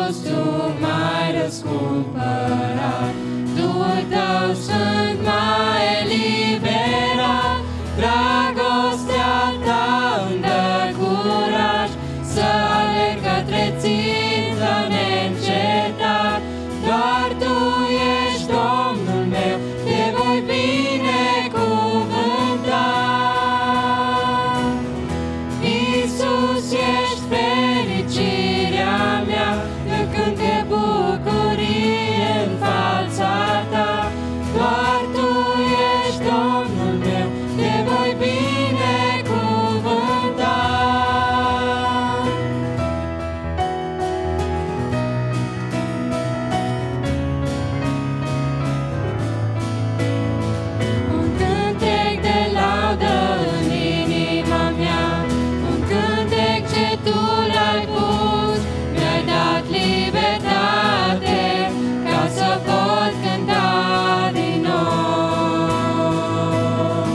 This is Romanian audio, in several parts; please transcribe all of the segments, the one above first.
Iisus, Tu m-ai răscumpărat, Duhul Tău Sfânt m-a eliberat, dragostea Ta îmi dă curaj să alerg către țintă neîncetat. Doar Tu ești Domnul meu, Te voi binecuvânta. Iisus, ești fericirea mea, eu cânt de bucurie în fața Ta. Doar Tu ești Domnul meu, Te voi binecuvânta. Un cântec de laudă în inima mea, un cântec ce Tu l-ai pus, mi-ai dat libertate ca să pot cânta din nou.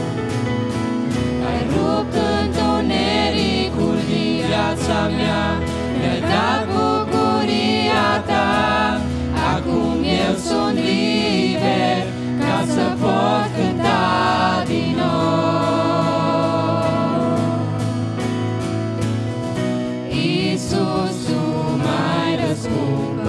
Ai rupt întunericul din viața mea, mi-ai dat bucuria Ta, acum eu sunt liber ca să pot cânta din nou. Iisus, Tu m-ai răscumpărat,